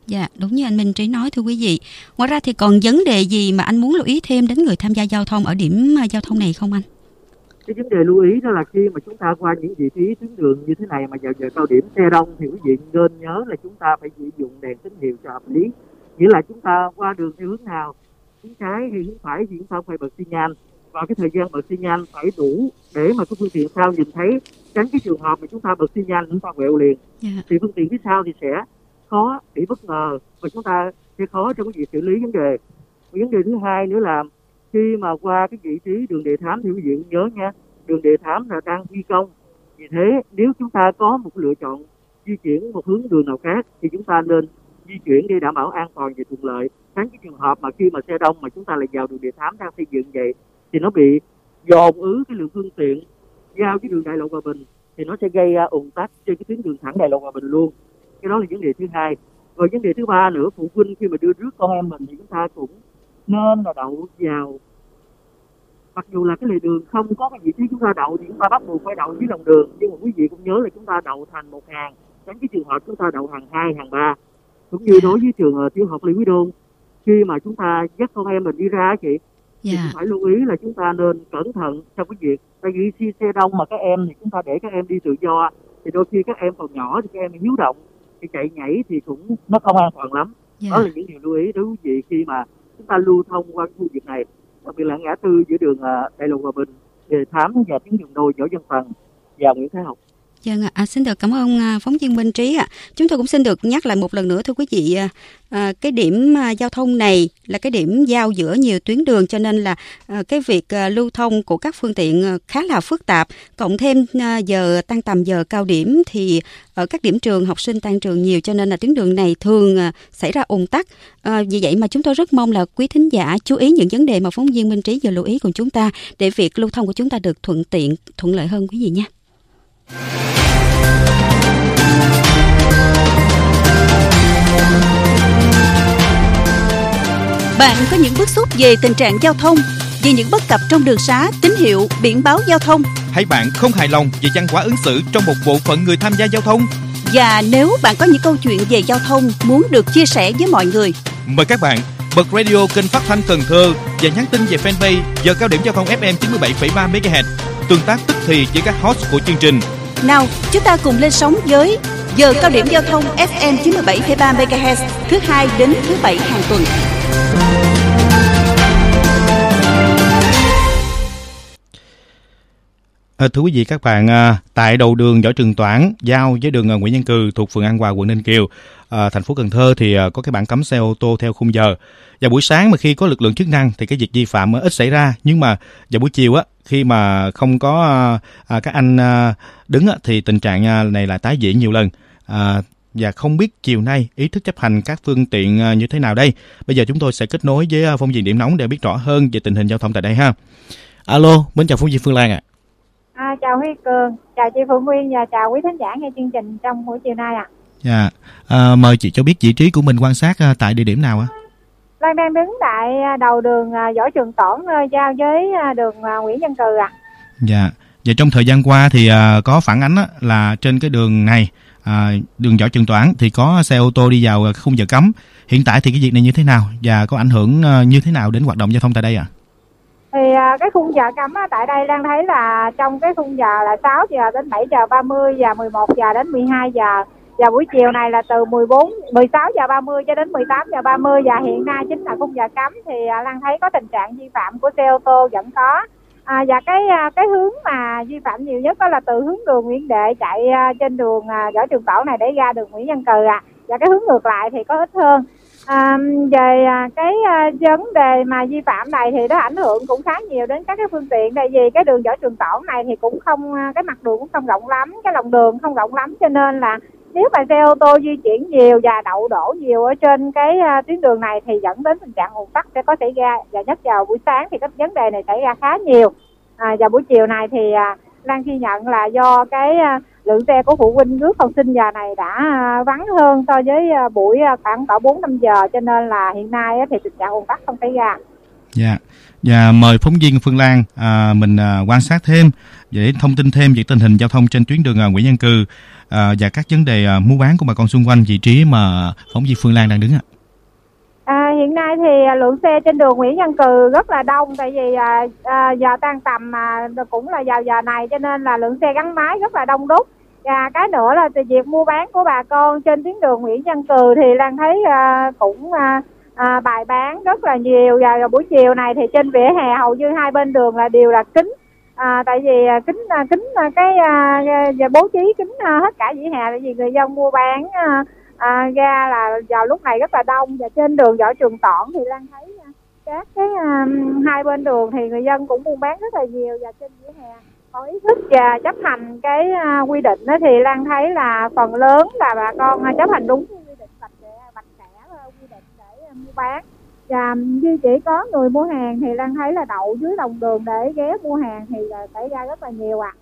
Dạ, đúng như anh Minh Trí nói thưa quý vị. Ngoài ra thì còn vấn đề gì mà anh muốn lưu ý thêm đến người tham gia giao thông ở điểm giao thông này không anh? Cái vấn đề lưu ý đó là khi mà chúng ta qua những vị trí tuyến đường như thế này mà vào giờ cao điểm xe đông thì quý vị nên nhớ là chúng ta phải sử dụng đèn tín hiệu cho hợp lý. Nghĩa là chúng ta qua đường theo hướng nào, hướng trái hay hướng phải thì chúng ta phải bật xi nhan, và cái thời gian bật xi nhan phải đủ để mà cái phương tiện sau nhìn thấy, tránh cái trường hợp mà chúng ta bật xi nhan chúng ta quẹo liền. Yeah. Thì phương tiện phía sau thì sẽ khó bị bất ngờ và chúng ta sẽ khó trong cái việc xử lý vấn đề. Vấn đề thứ hai nữa là khi mà qua cái vị trí đường đề thám thì quý vị nhớ nha, đường đề thám là đang thi công. Vì thế nếu chúng ta có một lựa chọn di chuyển một hướng đường nào khác thì chúng ta nên di chuyển để đảm bảo an toàn và thuận lợi, tránh cái trường hợp mà khi mà xe đông mà chúng ta lại vào đường đề thám đang xây dựng vậy thì nó bị dồn ứ cái lượng phương tiện giao với đường đại lộ Hòa Bình thì nó sẽ gây ra ùn tắc trên cái tuyến đường thẳng đại lộ Hòa Bình luôn. Cái đó là vấn đề thứ hai. Rồi vấn đề thứ ba nữa, phụ huynh khi mà đưa rước con em mình thì chúng ta cũng nên là đậu vào, mặc dù là cái lề đường không có cái vị trí chúng ta đậu thì chúng ta bắt buộc phải đậu dưới lòng đường, nhưng mà quý vị cũng nhớ là chúng ta đậu thành một hàng, tránh cái trường hợp chúng ta đậu hàng hai, hàng ba. Cũng như đối với trường tiểu học Lê Quý Đôn, khi mà chúng ta dắt con em mình đi ra chị, thì yeah. phải lưu ý là chúng ta nên cẩn thận trong cái việc, tại vì khi xe đông mà các em thì chúng ta để các em đi tự do thì đôi khi các em còn nhỏ thì các em hiếu động thì chạy nhảy thì cũng nó không an toàn lắm. Yeah. Đó là những điều lưu ý đối với quý vị khi mà chúng ta lưu thông qua khu vực này, đặc biệt là ngã tư giữa đường đại lộ Hòa Bình, Đề Thám và tuyến đường đôi Võ Văn Tần và Nguyễn Thái Học. Vâng ạ, à, xin được cảm ơn phóng viên Minh Trí ạ. À. Chúng tôi cũng xin được nhắc lại một lần nữa thưa quý vị, à, cái điểm à, giao thông này là cái điểm giao giữa nhiều tuyến đường, cho nên là à, cái việc à, lưu thông của các phương tiện à, khá là phức tạp. Cộng thêm à, giờ tan tầm, giờ cao điểm thì ở các điểm trường học sinh tan trường nhiều, cho nên là tuyến đường này thường à, xảy ra ùn tắc. À, vì vậy mà chúng tôi rất mong là quý thính giả chú ý những vấn đề mà phóng viên Minh Trí vừa lưu ý của chúng ta để việc lưu thông của chúng ta được thuận tiện, thuận lợi hơn quý vị nhé. Bạn có những bức xúc về tình trạng giao thông, về những bất cập trong đường xá, tín hiệu, biển báo giao thông, hay bạn không hài lòng về văn hóa ứng xử trong một bộ phận người tham gia giao thông? Và nếu bạn có những câu chuyện về giao thông muốn được chia sẻ với mọi người, mời các bạn bật radio kênh phát thanh Cần Thơ và nhắn tin về fanpage giờ cao điểm giao thông ép em chín mươi bảy phẩy ba mê ga héc, tương tác tức thì với các host của chương trình. Nào, chúng ta cùng lên sóng với giờ cao điểm giao thông ép em chín mươi bảy phẩy ba mê ga héc thứ hai đến thứ bảy hàng tuần. À, thưa quý vị các bạn, à, tại đầu đường Võ Trường Toản giao với đường Nguyễn Văn Cừ thuộc phường An Hòa, quận Ninh Kiều, à, thành phố Cần Thơ thì à, có cái bảng cấm xe ô tô theo khung giờ. Và buổi sáng mà khi có lực lượng chức năng thì cái việc vi phạm ít xảy ra, nhưng mà vào buổi chiều á, khi mà không có à, các anh à, đứng á, thì tình trạng này là tái diễn nhiều lần. À, và không biết chiều nay ý thức chấp hành các phương tiện à, như thế nào đây. Bây giờ chúng tôi sẽ kết nối với phóng viên Điểm Nóng để biết rõ hơn về tình hình giao thông tại đây ha. Alo, mến chào phóng viên Phương Lan ạ. À. À, chào Huy Cường, chào chị Phượng Nguyên và chào quý thính giả nghe chương trình trong buổi chiều nay ạ. À. Dạ, à, mời chị cho biết vị trí của mình quan sát tại địa điểm nào ạ? À? Lan đang đứng tại đầu đường Võ Trường Toản giao với đường Nguyễn Văn Cừ ạ. À. Dạ, và trong thời gian qua thì à, có phản ánh á, là trên cái đường này, à, đường Võ Trường Toản thì có xe ô tô đi vào khung giờ cấm. Hiện tại thì cái việc này như thế nào và có ảnh hưởng như thế nào đến hoạt động giao thông tại đây ạ? À? Thì cái khung giờ cấm tại đây đang thấy là trong cái khung giờ là sáu giờ đến bảy giờ ba mươi và mười một giờ đến mười hai giờ, và buổi chiều này là từ mười bốn, mười sáu giờ ba mươi cho đến mười tám giờ ba mươi, và hiện nay chính là khung giờ cấm. Thì Lan thấy có tình trạng vi phạm của xe ô tô vẫn có, à, và cái cái hướng mà vi phạm nhiều nhất đó là từ hướng đường Nguyễn Đệ chạy trên đường Võ Trường Toản này để ra đường Nguyễn Văn Cừ à, và cái hướng ngược lại thì có ít hơn. À, về cái uh, vấn đề mà vi phạm này thì nó ảnh hưởng cũng khá nhiều đến các cái phương tiện, tại vì cái đường Võ Trường Toản này thì cũng không, cái mặt đường cũng không rộng lắm, cái lòng đường không rộng lắm, cho nên là nếu mà xe ô tô di chuyển nhiều và đậu đổ nhiều ở trên cái uh, tuyến đường này thì dẫn đến tình trạng ùn tắc sẽ có xảy ra, và nhất vào buổi sáng thì cái vấn đề này xảy ra khá nhiều. À, và buổi chiều này thì uh, Lan ghi nhận là do cái uh, lượng xe của phụ huynh rước học sinh giờ này đã vắng hơn so với buổi khoảng cỡ bốn năm giờ, cho nên là hiện nay thì tình trạng ùn tắc không xảy ra. Dạ, và mời phóng viên Phương Lan à, mình à, quan sát thêm để thông tin thêm về tình hình giao thông trên tuyến đường uh, Nguyễn Văn Cừ uh, và các vấn đề uh, mua bán của bà con xung quanh vị trí mà phóng viên Phương Lan đang đứng ạ. À, hiện nay thì lượng xe trên đường Nguyễn Văn Cừ rất là đông, tại vì à, à, giờ tan tầm mà cũng là vào giờ này cho nên là lượng xe gắn máy rất là đông đúc. Và cái nữa là từ việc mua bán của bà con trên tuyến đường Nguyễn Văn Cừ thì Lan thấy à, cũng à, à, bày bán rất là nhiều. Và buổi chiều này thì trên vỉa hè hầu như hai bên đường là đều là kính. À, tại vì kính kính cái à, bố trí kính à, hết cả vỉa hè, tại vì người dân mua bán à, À, ra là vào lúc này rất là đông. Và trên đường Võ Trường Toản thì Lan thấy uh, các cái uh, hai bên đường thì người dân cũng buôn bán rất là nhiều. Và trên vỉa hè có ý thức và chấp hành cái uh, quy định đó, thì Lan thấy là phần lớn là bà con uh, chấp hành đúng quy định vạch vạch kẻ uh, quy định để uh, mua bán. Và duy chỉ có người mua hàng thì Lan thấy là đậu dưới lòng đường để ghé mua hàng thì uh, xảy ra rất là nhiều ạ. À.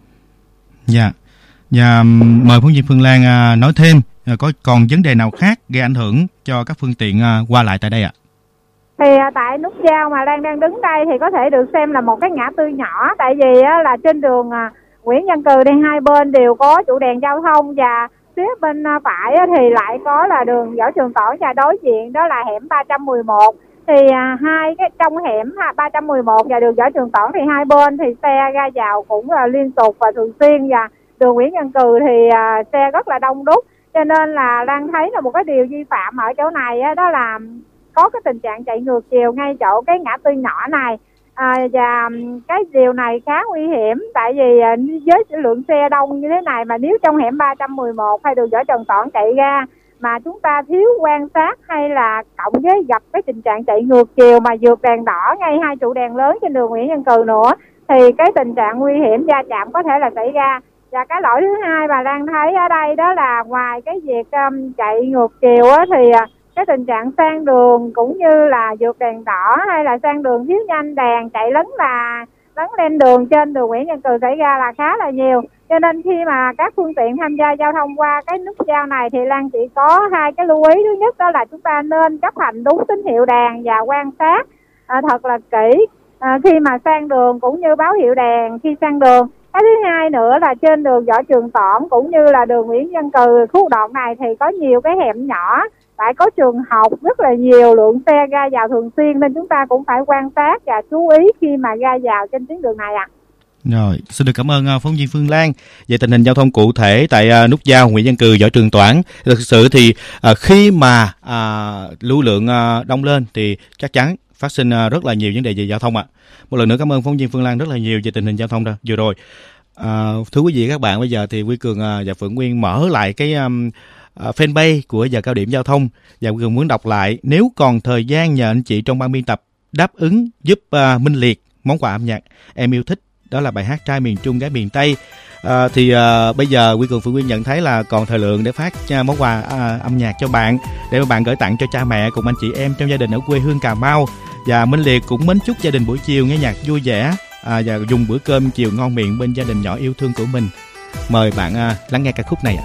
Dạ. Và mời phóng viên Phương Lan uh, nói thêm có còn vấn đề nào khác gây ảnh hưởng cho các phương tiện uh, qua lại tại đây ạ? À? Thì uh, tại nút giao mà Lan đang đứng đây thì có thể được xem là một cái ngã tư nhỏ, tại vì uh, là trên đường uh, Nguyễn Văn Cừ thì hai bên đều có trụ đèn giao thông, và phía bên uh, phải uh, thì lại có là đường Võ Trường Toản, và đối diện đó là hẻm ba trăm mười một. Thì uh, hai cái trong hẻm uh, ba trăm mười một và đường Võ Trường Toản thì hai bên thì xe ra vào cũng uh, liên tục và thường xuyên, và đường Nguyễn Văn Cừ thì uh, xe rất là đông đúc. Cho nên là Lan thấy là một cái điều vi phạm ở chỗ này á, đó là có cái tình trạng chạy ngược chiều ngay chỗ cái ngã tư nhỏ này. À, và cái điều này khá nguy hiểm, tại vì với lượng xe đông như thế này mà nếu trong hẻm ba trăm mười một hay đường Võ Trường Toản chạy ra mà chúng ta thiếu quan sát, hay là cộng với gặp cái tình trạng chạy ngược chiều mà vượt đèn đỏ ngay hai trụ đèn lớn trên đường Nguyễn Văn Cừ nữa, thì cái tình trạng nguy hiểm va chạm có thể là xảy ra. Và cái lỗi thứ hai mà Lan thấy ở đây đó là ngoài cái việc um, chạy ngược chiều á, thì uh, cái tình trạng sang đường cũng như là vượt đèn đỏ hay là sang đường thiếu nhanh đèn, chạy lấn là lấn lên đường trên đường Nguyễn Văn Cừ xảy ra là khá là nhiều. Cho nên khi mà các phương tiện tham gia giao thông qua cái nút giao này thì Lan chỉ có hai cái lưu ý. Thứ nhất đó là chúng ta nên chấp hành đúng tín hiệu đèn và quan sát uh, thật là kỹ uh, khi mà sang đường, cũng như báo hiệu đèn khi sang đường. Cái thứ hai nữa là trên đường Võ Trường Toản cũng như là đường Nguyễn Văn Cừ khu đoạn này thì có nhiều cái hẻm nhỏ, tại có trường học, rất là nhiều lượng xe ra vào thường xuyên, nên chúng ta cũng phải quan sát và chú ý khi mà ra vào trên tuyến đường này ạ. À. Rồi, xin được cảm ơn phóng viên Phương Lan về tình hình giao thông cụ thể tại nút giao Nguyễn Văn Cừ, Võ Trường Toản. Thực sự thì khi mà à, lưu lượng đông lên thì chắc chắn phát sinh rất là nhiều vấn đề về giao thông ạ. À. Một lần nữa cảm ơn phóng viên Phương Lan rất là nhiều về tình hình giao thông đó vừa rồi. À, thưa quý vị các bạn, bây giờ thì Huy Cường và Phượng Nguyên mở lại cái um, fanpage của giờ cao điểm giao thông, và Huy Cường muốn đọc lại. Nếu còn thời gian, nhờ anh chị trong ban biên tập đáp ứng giúp uh, Minh Liệt món quà âm nhạc em yêu thích, đó là bài hát Trai miền Trung gái miền Tây. À, thì uh, bây giờ Huy Cường Phượng Nguyên nhận thấy là còn thời lượng để phát uh, món quà uh, âm nhạc cho bạn, để mà bạn gửi tặng cho cha mẹ cùng anh chị em trong gia đình ở quê hương Cà Mau. Và Minh Liệt cũng mến chúc gia đình buổi chiều nghe nhạc vui vẻ à, và dùng bữa cơm chiều ngon miệng bên gia đình nhỏ yêu thương của mình. Mời bạn à, lắng nghe ca khúc này ạ.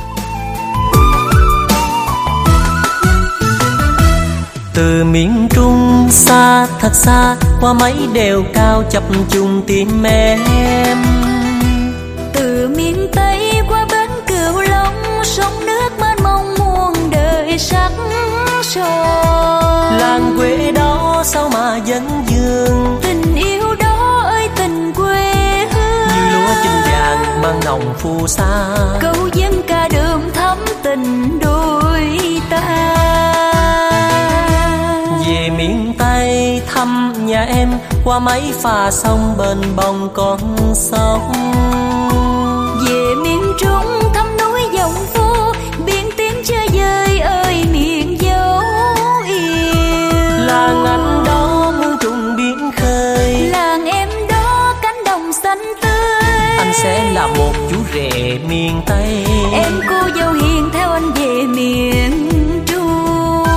Từ miền Trung xa thật xa, qua mấy đèo cao chập trùng tim em. Từ miền Tây qua bến Cửu Long, sông nước mênh mông muôn đời sắc son. Làng quê đó sao mà dân dương, tình yêu đó ơi tình quê hương. Như lúa chín vàng mang nồng phù sa, câu dân ca đượm thắm tình đôi ta. Về miền Tây thăm nhà em, qua mấy phà sông bên bồng con sông. Về miền Trung thăm núi dòng phố, biển tiếng chơi vơi ơi miền dấu yêu. Làng anh đó muôn trùng biển khơi, làng em đó cánh đồng xanh tươi. Anh sẽ là một chú rể miền Tây, em cô dâu hiền theo anh về miền Trung.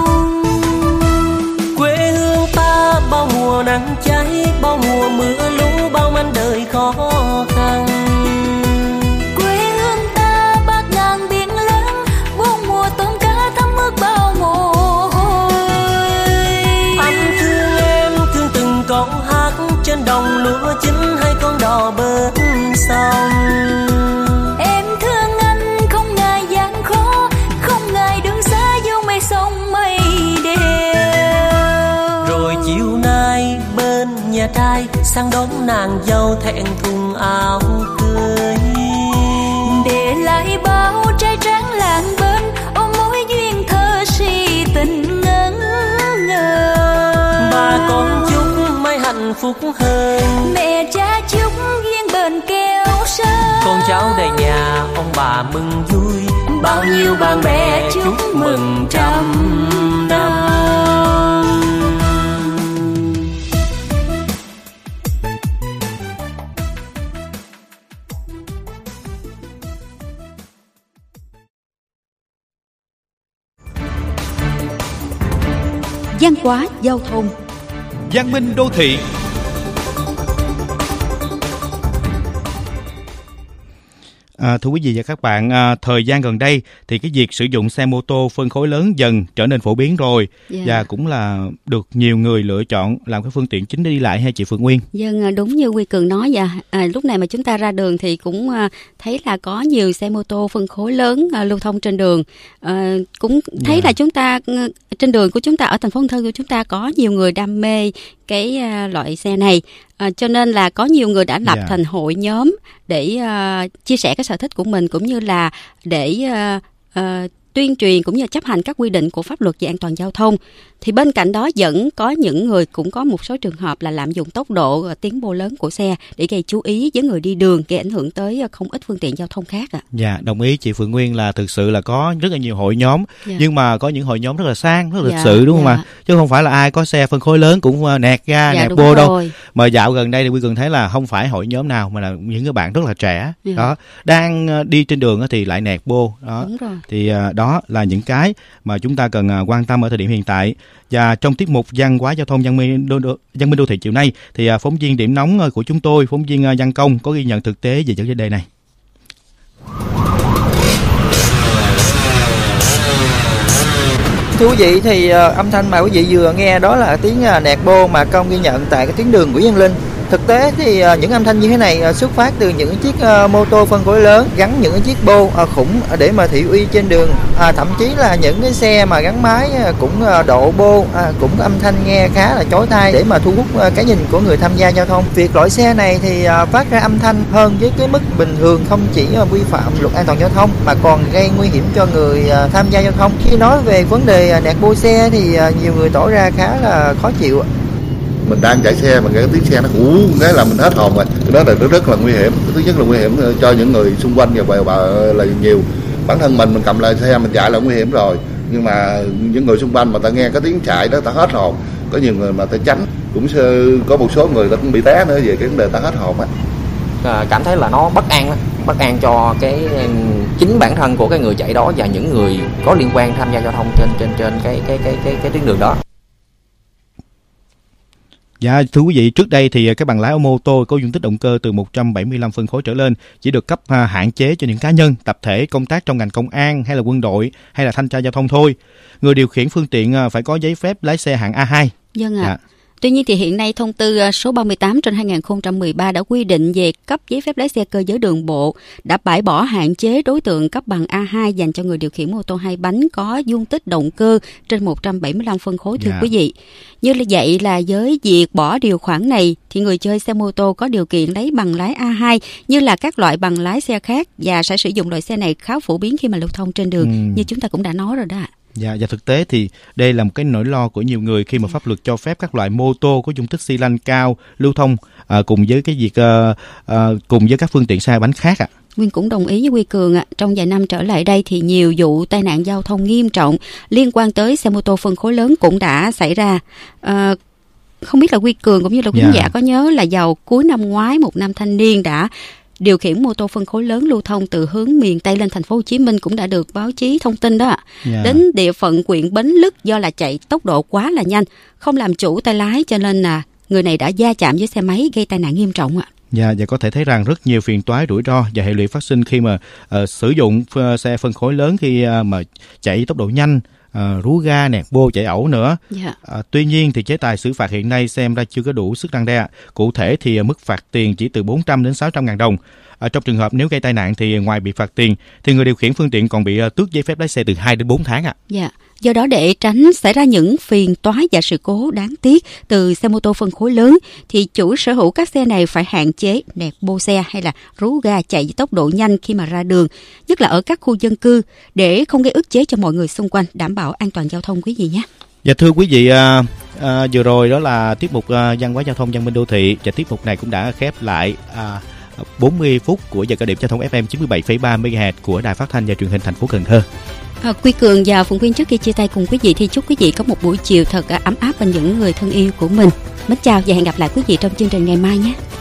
Quê hương ta bao mùa nắng cháy, bao mùa mưa lũ, bao manh đời khó khăn. Quê hương ta bát ngàn biển lớn, bốn mùa tôm cá thấm ướt bao mồ hôi. Anh thương em, thương từng con hát trên đồng lúa chín hay con đò bến. sang đón nàng dâu thẹn thùng áo cưới. Để lại bao trai tráng làng bên, ôm mối duyên thơ si tình ngẩn ngơ. Bà con chúc mai hạnh phúc hơn, mẹ cha chúc duyên bền keo sơn. con cháu đầy nhà ông bà mừng vui, bao nhiêu bạn bè chúc mừng trăm năm. Văn hóa giao thông, văn minh đô thị. À, thưa quý vị và các bạn, à, thời gian gần đây thì cái việc sử dụng xe mô tô phân khối lớn dần trở nên phổ biến rồi, yeah. và cũng là được nhiều người lựa chọn làm cái phương tiện chính để đi lại, hay chị Phượng Nguyên? Vâng, đúng như Huy Cường nói, và à, lúc này mà chúng ta ra đường thì cũng à, thấy là có nhiều xe mô tô phân khối lớn à, lưu thông trên đường. À, cũng thấy yeah. là chúng ta trên đường của chúng ta ở thành phố Cần Thơ của chúng ta có nhiều người đam mê cái à, loại xe này. À, cho nên là có nhiều người đã lập yeah. thành hội nhóm để uh, chia sẻ cái sở thích của mình, cũng như là để uh, uh, tuyên truyền cũng như chấp hành các quy định của pháp luật về an toàn giao thông. Thì bên cạnh đó vẫn có những người, cũng có một số trường hợp là lạm dụng tốc độ, tiến bộ lớn của xe để gây chú ý với người đi đường, gây ảnh hưởng tới không ít phương tiện giao thông khác ạ. Dạ, đồng ý chị Phượng Nguyên là thực sự là có rất là nhiều hội nhóm, dạ. nhưng mà có những hội nhóm rất là sang, rất là lịch dạ, sự, đúng không ạ? Dạ. Chứ không phải là ai có xe phân khối lớn cũng nẹt ra, dạ, nẹt bô đâu. Mà dạo gần đây thì Quy Cường thấy là không phải hội nhóm nào mà là những cái bạn rất là trẻ, dạ. đó, đang đi trên đường thì lại nẹt bô, đó. Đúng rồi. Thì đó là những cái mà chúng ta cần quan tâm ở thời điểm hiện tại. Và trong tiết mục văn hóa giao thông văn minh đô, đô, văn minh đô thị chiều nay thì phóng viên điểm nóng của chúng tôi, phóng viên Văn Công có ghi nhận thực tế về vấn đề này. Thưa quý vị, thì âm thanh mà quý vị vừa nghe đó là tiếng nẹt bô mà Công ghi nhận tại cái tuyến đường Nguyễn Văn Linh. Thực tế thì những âm thanh như thế này xuất phát từ những chiếc mô tô phân khối lớn gắn những chiếc bô khủng để mà thị uy trên đường. À, thậm chí là những cái xe mà gắn máy cũng độ bô, à, cũng âm thanh nghe khá là chói tai để mà thu hút cái nhìn của người tham gia giao thông. Việc loại xe này thì phát ra âm thanh hơn với cái mức bình thường, không chỉ vi phạm luật an toàn giao thông mà còn gây nguy hiểm cho người tham gia giao thông. Khi nói về vấn đề nẹt bô xe thì nhiều người tỏ ra khá là khó chịu. Mình đang chạy xe mà cái tiếng xe nó hú cái là mình hết hồn rồi. Cái đó là nó rất là nguy hiểm. Thứ nhất là nguy hiểm cho những người xung quanh và bà, bà là nhiều. Bản thân mình mình cầm lại xe mình chạy là nguy hiểm rồi. Nhưng mà những người xung quanh mà ta nghe cái tiếng chạy đó ta hết hồn. Có nhiều người mà ta tránh, cũng có một số người ta cũng bị té nữa về cái vấn đề ta hết hồn á. À, cảm thấy là nó bất an, bất an cho cái chính bản thân của cái người chạy đó và những người có liên quan tham gia giao thông trên trên trên cái cái cái cái cái tuyến đường đó. Dạ, thưa quý vị, trước đây thì các bằng lái ô mô tô có dung tích động cơ từ một trăm bảy mươi lăm phân khối trở lên chỉ được cấp hạn chế cho những cá nhân, tập thể công tác trong ngành công an hay là quân đội hay là thanh tra giao thông thôi. Người điều khiển phương tiện phải có giấy phép lái xe hạng A hai. Vâng ạ. À. Dạ. Tuy nhiên thì hiện nay thông tư số ba mươi tám trên hai nghìn không trăm mười ba đã quy định về cấp giấy phép lái xe cơ giới đường bộ, đã bãi bỏ hạn chế đối tượng cấp bằng A hai dành cho người điều khiển mô tô hai bánh có dung tích động cơ trên một trăm bảy mươi lăm phân khối, thưa yeah. quý vị. Như là vậy là với việc bỏ điều khoản này thì người chơi xe mô tô có điều kiện lấy bằng lái A hai như là các loại bằng lái xe khác và sẽ sử dụng loại xe này khá phổ biến khi mà lưu thông trên đường, ừ. như chúng ta cũng đã nói rồi đó ạ. Dạ, và thực tế thì đây là một cái nỗi lo của nhiều người khi mà pháp luật cho phép các loại mô tô có dung tích xi lanh cao lưu thông à, cùng với cái việc à, à, cùng với các phương tiện xe bánh khác ạ. À. Nguyên cũng đồng ý với Huy Cường ạ. À. Trong vài năm trở lại đây thì nhiều vụ tai nạn giao thông nghiêm trọng liên quan tới xe mô tô phân khối lớn cũng đã xảy ra. À, không biết là Huy Cường cũng như là quý khán giả có nhớ là vào cuối năm ngoái một nam thanh niên đã điều khiển mô tô phân khối lớn lưu thông từ hướng miền Tây lên thành phố Hồ Chí Minh, cũng đã được báo chí thông tin đó ạ. Yeah. Đến địa phận huyện Bến Lức do là chạy tốc độ quá là nhanh, không làm chủ tay lái cho nên là người này đã va chạm với xe máy gây tai nạn nghiêm trọng ạ. Dạ, và có thể thấy rằng rất nhiều phiền toái, rủi ro và hệ lụy phát sinh khi mà uh, sử dụng uh, xe phân khối lớn khi uh, mà chạy tốc độ nhanh, uh, rú ga, nẹt bô, chạy ẩu nữa. Yeah. Uh, tuy nhiên thì chế tài xử phạt hiện nay xem ra chưa có đủ sức răn đe. Cụ thể thì uh, mức phạt tiền chỉ từ bốn trăm đến sáu trăm ngàn đồng. À, trong trường hợp nếu gây tai nạn thì ngoài bị phạt tiền thì người điều khiển phương tiện còn bị uh, tước giấy phép lái xe từ hai đến bốn tháng ạ. À. Dạ. Do đó để tránh xảy ra những phiền toái và sự cố đáng tiếc từ xe mô tô phân khối lớn thì chủ sở hữu các xe này phải hạn chế nẹt bô xe hay là rú ga chạy với tốc độ nhanh khi mà ra đường, nhất là ở các khu dân cư để không gây ức chế cho mọi người xung quanh, đảm bảo an toàn giao thông quý vị nhé. Dạ thưa quý vị, à, à, vừa rồi đó là tiết mục à, văn hóa giao thông văn minh đô thị, và tiết mục này cũng đã khép lại à, bốn mươi phút của giờ cao điểm giao thông ép em chín mươi bảy phẩy ba mê ga héc của Đài Phát thanh và Truyền hình thành phố Cần Thơ. À, Quy Cường và Phụng Quyên trước khi chia tay cùng quý vị thì chúc quý vị có một buổi chiều thật ấm áp bên những người thân yêu của mình. Mến chào và hẹn gặp lại quý vị trong chương trình ngày mai nhé.